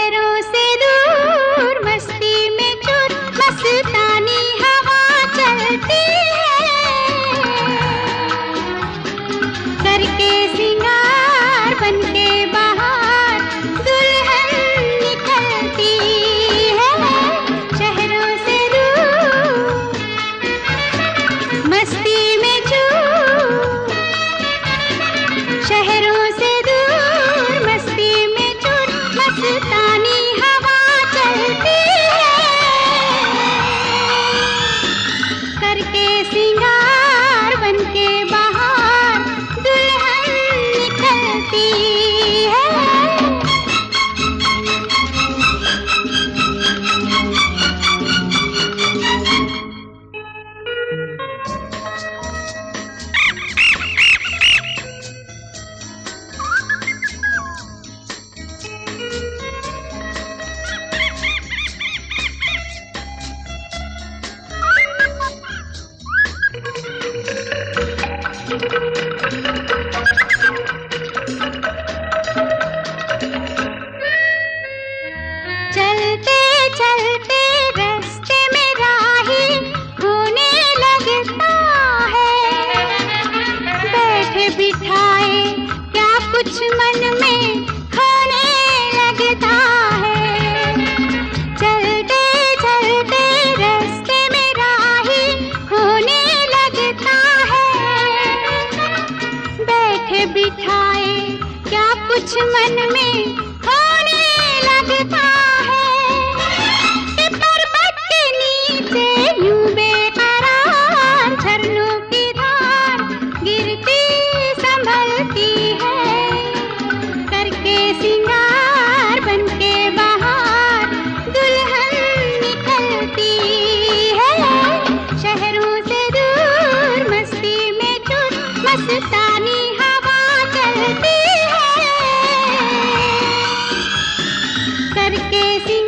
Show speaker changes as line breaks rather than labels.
शहरों से दूर मस्ती में चूर मस्तानी हवा चलती है। करके सिंगार बनके बाहर दुल्हन निकलती है। शहरों से दूर मस्ती में चूर, शहरों से दूर मस्ती में चूर मस्तानी हवा चलती है। करके सिंगार बनके बाहर दुल्हन निकलती है। चलते चलते रास्ते में राही होने लगता है। बैठे बिठाए क्या कुछ मन में खोने लगता है। चलते चलते रास्ते में राही होने लगता है। बैठे बिठाए क्या कुछ मन में होने लगता है। कि पर्वत के नीचे यूं बेकरार झरनों की धार गिरती संभलती है। करके सिंगार बनके बाहर दुल्हन निकलती है। शहरों से दूर मस्ती में चूर मस्तानी हवा चलती है। करके